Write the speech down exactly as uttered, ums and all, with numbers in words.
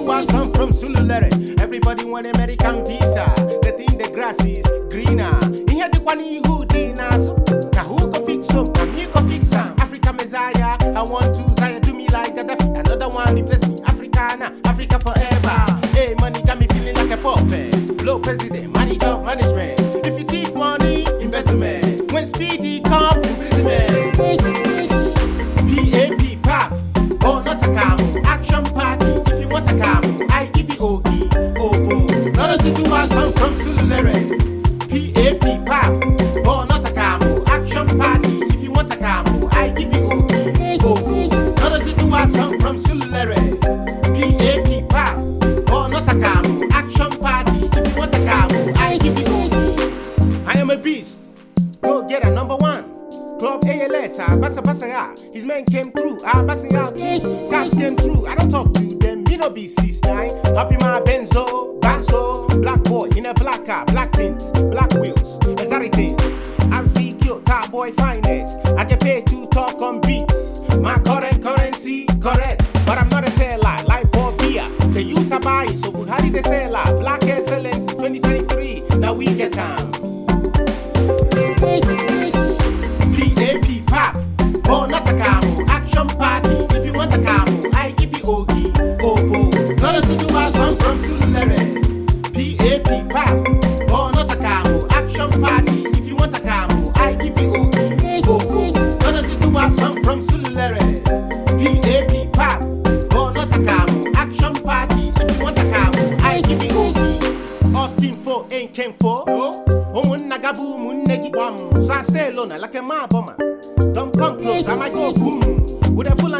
do want some from Sululere. Everybody want American visa. They think the grass is greener. In here the one who dinas. Now who go fix some? Now me go fix some. Africa Messiah. I want to Zaya do me like Gaddafi. Another one replace me. Africana, Africa forever. Hey, money got me feeling like a puppet. Blow president, manager of management. If you thief money, investment. When speedy come, imprisonment. P A P pop, oh not a camo. Action party, if you want a camo, I give you O E, Opo. Not to do a song from Sululere. P A P pop, oh not a camo. Action party, if you want a camo, I give you O E, Opo. Not to do a song from Sululere. P A P pop, oh not a camo. Action party, if you want a camo, I give you O E. I am a beast. Go get a number one. Club A L S, ah, bassa bassa ya. His men came through, ah, bassing out too. Cops came through, I don't talk to them, me no be six nine. Happy my Benzo, Banzo, black boy in a black car, black tints, black wheels, exotic things. As V Q, car boy finest, I get paid to talk on beats. My current currency, correct, but I'm not a fair lie, like Bob Beer. The youth are buying, so good, how did they sell out? Black excellence in twenty twenty-three, now we get time. P A P pop, oh not a camo. Action party, if you want a camo, I give you Ogi, Opo. Not to do a song from Sululere. P A P pop, oh not a camo. Action party, if you want a camo, I give you Ogi, Opo. Not to do a song from Sululere. P A P pop, oh not a camo. Action party, if you want a camo, I give you Ogi. Asking for ain't came for. No. Nagabu munegi wam, so I stay alone like a ma bomber. Don't come close, I might go boom with a full